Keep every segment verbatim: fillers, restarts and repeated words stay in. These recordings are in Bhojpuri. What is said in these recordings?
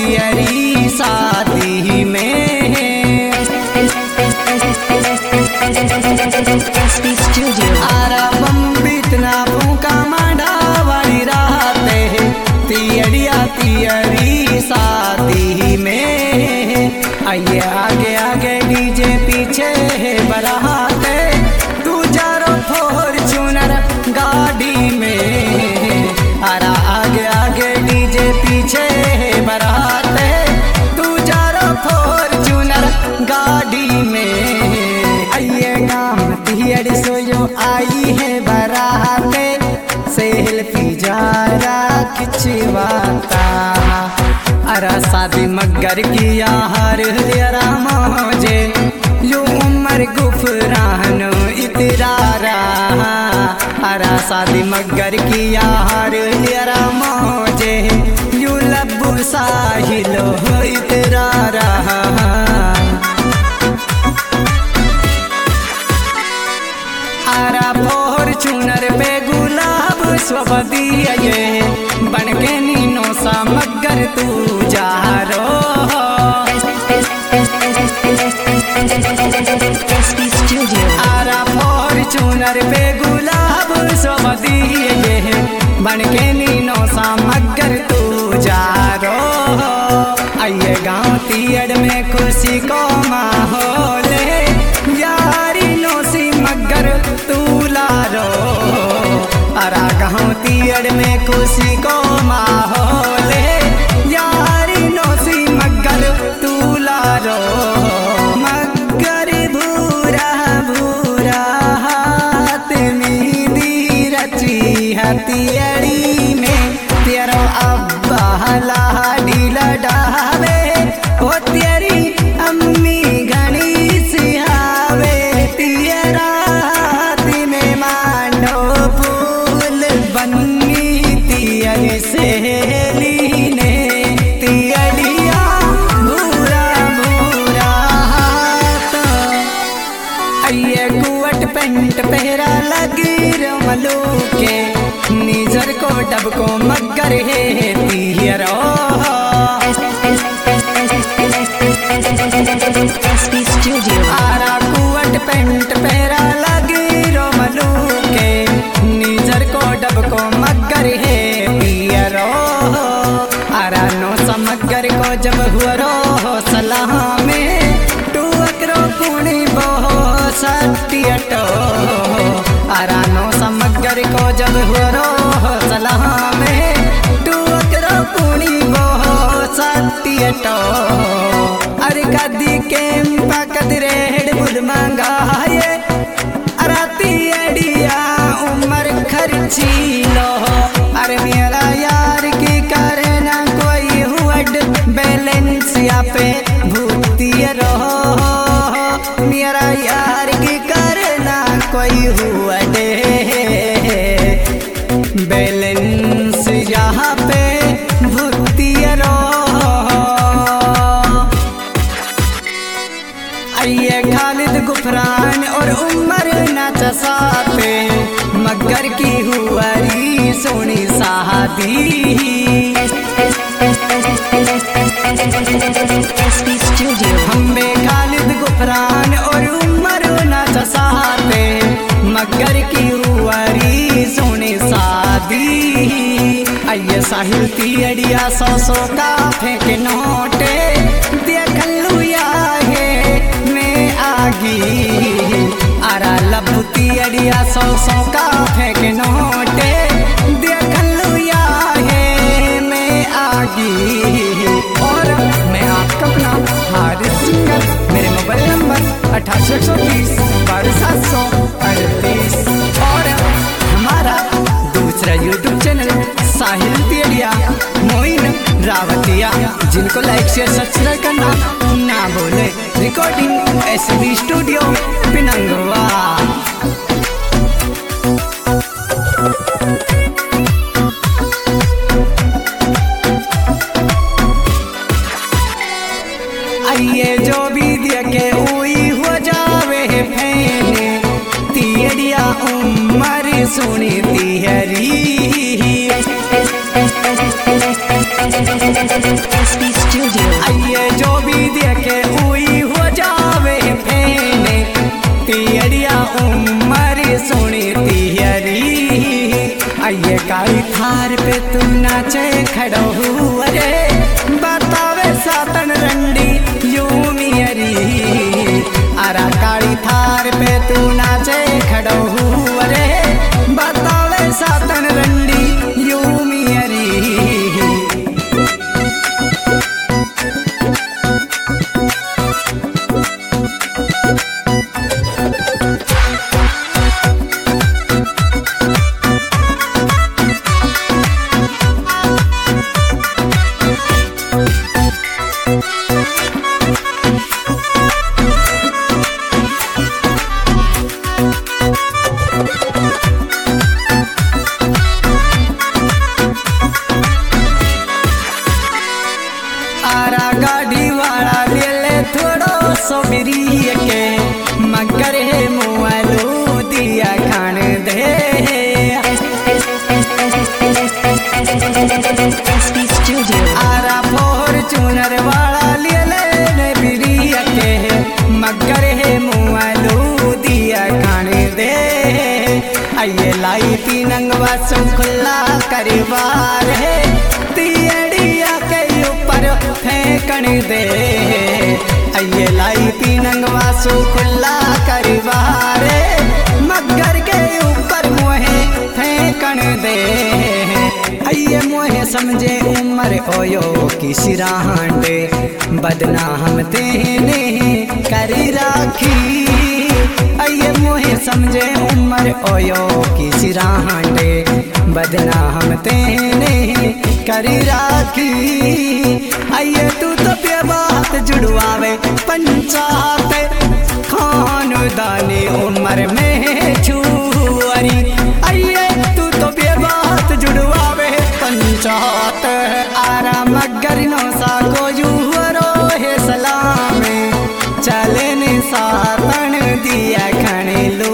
तियरी शादी में। आरा बम्बितना फूका मांडा वाली राते तियरिया तियरी शादी में। आइए आगे आगे डीजे पीछे बराते तू जारो फॉर्च्यूनर गाड़ी में। आरा आगे आगे डीजे पीछे बराते तू जारो फॉर्च्यूनर गाड़ी में। आइए गाम तिहड़ सोयो आई है बराते सेल्फी जारा खिंचवाता। अरा शादी मगर किया हर दियरा मौजे यो उम्र गुफरान इतरारा। अरा शादी मगर किया हर दियरा मौजे यू लब्बू साहिलो इतरारा। आरा फॉर्च्यूनर पे गुलाब स्वबदिया ये बनके नीनो सा मगर तू जा रो। आरा फॉर्च्यूनर पे गुलाब स्वबदिया ये बनके नीनो सा मगर तू जा रो। आइए गाँव तियड़ में खुशी को माहौल यारी नोसी मगर तू लारो। अरा गाँव तियड़ में खुशी को माहौल यारी नोसी मगर तू लारो। मगर भूरा भूरा हाथ में दी रची हथियड़ी में तेरो अब्बा लाडी लडावे ओ तेरी अम्मी घनी सिहावे। तियरा हाथ में मांडो फूल बन्नी तियरी सहेली ने। तियरिया भूरा भूरा हाथ आइए कुवट पेंट पहरा लगी रमलू के निजर को डब को मगर है तियरो। आरा कुवट पेंट पहरा लगी रोमलू के निजर को डब को मगर है तियरो। आरा नो समगर को जब हुआ रो सलाह में तू अकरो कुणी बहो सटियटो। आरा नो समगर को जब हुआ रो सलाह में तू अकरो कुणी बहो सटियटो। अरे कदी के कदरे हेड बुद मंगाए अरा तियड़िया उम्र खर्ची लो। अरे मेरा यार की करे ना कोई हुड बैलेंस या पे भूतिया रहो। मेरा यार की करे ना कोई हुड बैलेंस यहाँ पे भूतिया रहो। आइए खालिद गुफरान और उमर नाच साथे मगर की हुआरी सोनी शादी। हम्बे खालिद गुफरान और उमर नाच साथे मगर की हुआरी सोनी शादी। आइए साहिल तियड़िया सौ सौ का फेंक नोटे देख लुया है मैं आगी। आरा लब्बू तियड़िया सौ सौ का फेंक नोटे देख लुया है मैं आगी। और मैं आपका अपना हारिस सिंगर मेरे मोबाइल नंबर अठासी एक सौ बीस बारह सात सौ अड़तीस और हमारा दूसरा यूट्यूब चैनल साहिल तियड़िया मोइन रावतिया जिनको लाइक शेयर सब्सक्राइब करना ना भूले। रिकॉर्डिंग एस बी स्टूडियो पिनंगवा। आइए जो भी देखे हुई हो जावे फैने तियड़िया उम्र सुनी तिहरी। आइए जो भी देखे हुई हो जावे फेने तियरिया उम्र सुनी तियरी आइए काली थार पे तू नाचे खड़ो अरे बतावे सातन रंडी यू मियरी अरा काली थार पे तू नाचे खड़ो अरे बतावे सातन रंडी यू मियरी गाड़ी वाला ले ले थोड़ो सो बिरी के मगर है मुआलू दिया खान दे आरा फॉर्च्यूनर वाला ले ले बिरी के मगर है मुआलू दिया खान दे आइए लाई पीनंगवा सो खुला करवार है तियड़िया के ऊपर फेंकण दे आइए लाई पीनंगवा सो खुला करवारे मगर के ऊपर मोहे फेंकण दे आइए मोहे समझे उम्र ओयो की सिरांडे बदना हम तेने करी राखी आइए मोहे समझे उम्र ओयो की सिरांडे बदना हम तेने करी राखी आइए तू तो पे बात जुड़वावे पंचायत खानदानी उम्र में छुआरी आइए तू तो पे बात जुड़वावे पंचायत आरा मगर नो सा को जुहरो है सलामे चले ने सातन दिया खणे लो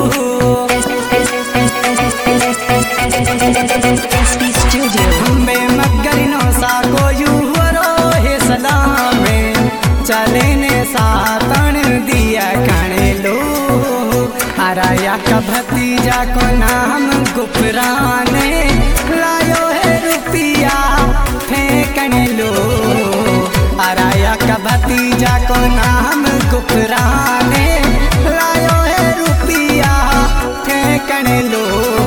हमें मगर नो सा को जुहरो है सलामे चले ने सातन दिया खणे लो आराया का भतीजा को नाम गुफराने लायो है रुपिया फेंकण लो आराया का भतीजा को नाम गुफराने लायो है रुपिया फेंकण लो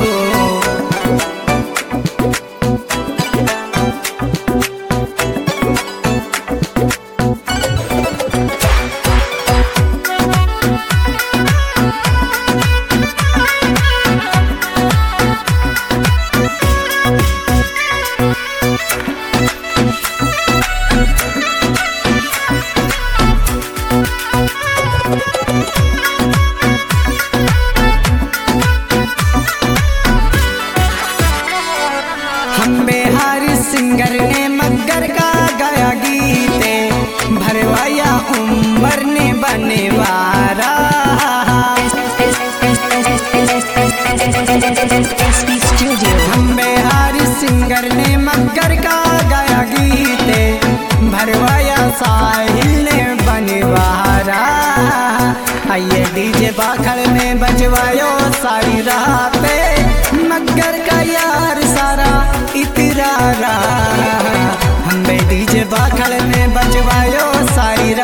हम बिहारी सिंगर ने मगर का गाया गीते भरवाया उम्र ने बने वारा हम बिहारी सिंगर ने मगर का गाया गीते भरवाया साहिल ने बने वारा आइए डीजे बाखड़ में बजवायो सारी राते मगर का यार सारा इतरारा हम डीजे बाखड़ में बजवायो सारी